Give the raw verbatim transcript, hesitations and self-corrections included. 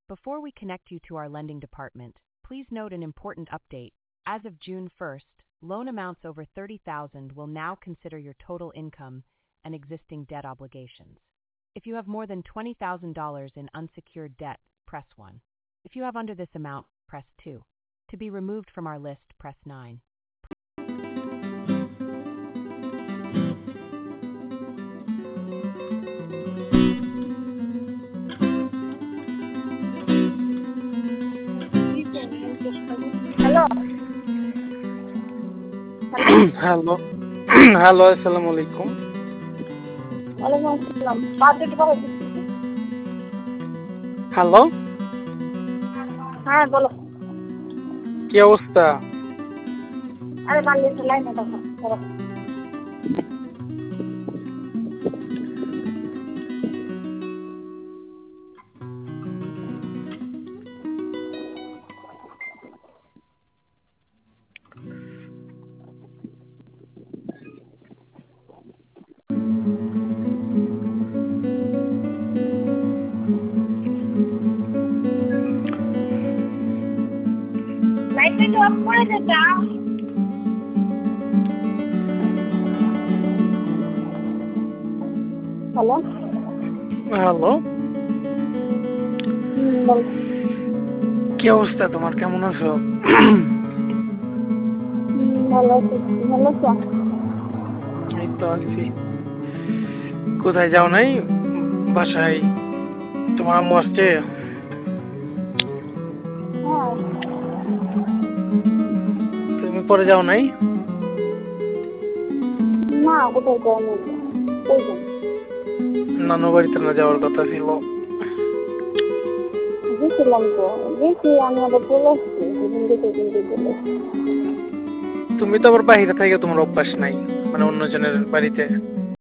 Before we connect you to our lending department, please note an important update. As of June first, loan amounts over thirty thousand dollars will now consider your total income and existing debt obligations. If you have more than twenty thousand dollars in unsecured debt, press one. If you have under this amount, press two. To be removed from our list, press nine. Hello hello hello আসসালামু আলাইকুম। ওয়ালাইকুম আসসালাম। Budget কত দিচ্ছি? Hello, হ্যাঁ বলো। কি অবস্থা? আরে বাংলাদেশ লাইনে দেখো ধরো। লাইটটা একটু অফ করে দে তা। হ্যালো হ্যালো, হুম বল। কি অবস্থা তোমার? কেমন আছো? হুম ভালো আছি। ভালো আছো? এই তো আছি। কোথায় যাও নাই? বাসায় তোমার আম্মু আসছে? হ্যাঁ তুমি পরে যাও নাই? না কোথায় যাও না। কই যাও? নানু বাড়িতে না যাওয়ার কথা ছিল। গেছিলাম তো গেছি আমি আবার চলে আসছি দুদিন দেখে কিন্তু চলে আসছি। তুমি তো আবার বাইরে থেকে তোমার অভ্যাস নাই, মানে অন্যজনের বাড়িতে